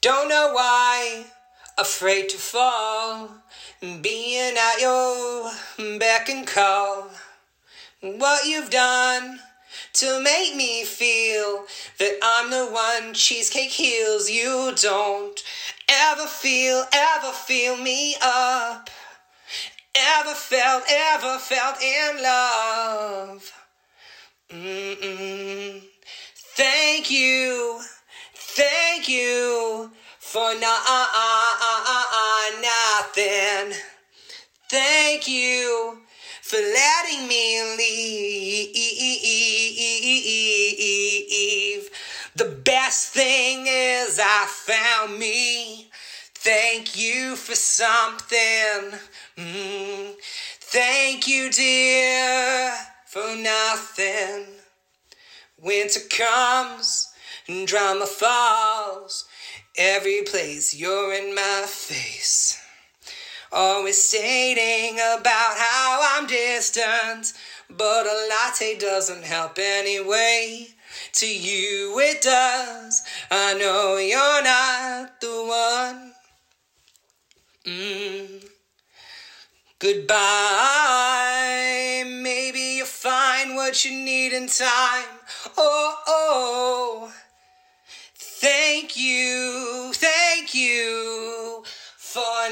Don't know why, afraid to fall, being at your beck and call. What you've done to make me feel that I'm the one cheesecake heals. You don't ever feel me up. Ever felt in love. Thank you for nothing. Thank you for letting me leave. The best thing is I found me. Thank you for something. Thank you, dear, for nothing. Winter comes and drama falls. Every place you're in my face. Always stating about how I'm distant, but a latte doesn't help anyway. To you it does. I know you're not the one. Goodbye. Maybe you'll find what you need in time. Oh. Thank you for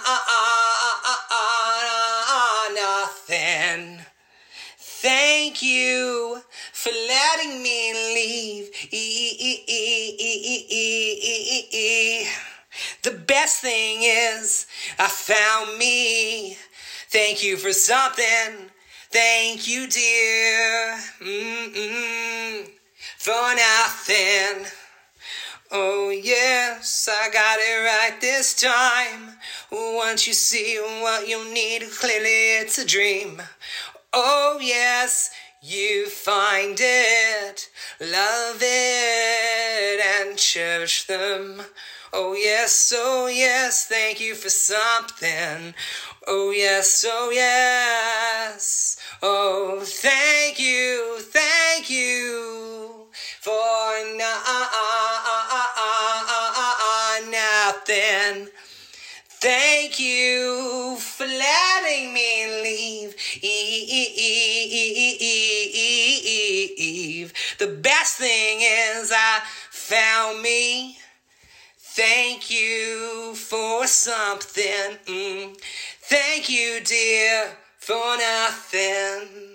nothing. Thank you for letting me leave. The best thing is I found me. Thank you for something. Thank you, dear. For nothing. Oh yes, I got it right this time. Once you see what you need, clearly it's a dream. Oh yes, you find it, love it, and cherish them. Oh yes, thank you for something. Oh yes, oh thank you for nothing. Thank you for letting me leave. The best thing is I found me. Thank you for something. Thank you, dear, for nothing.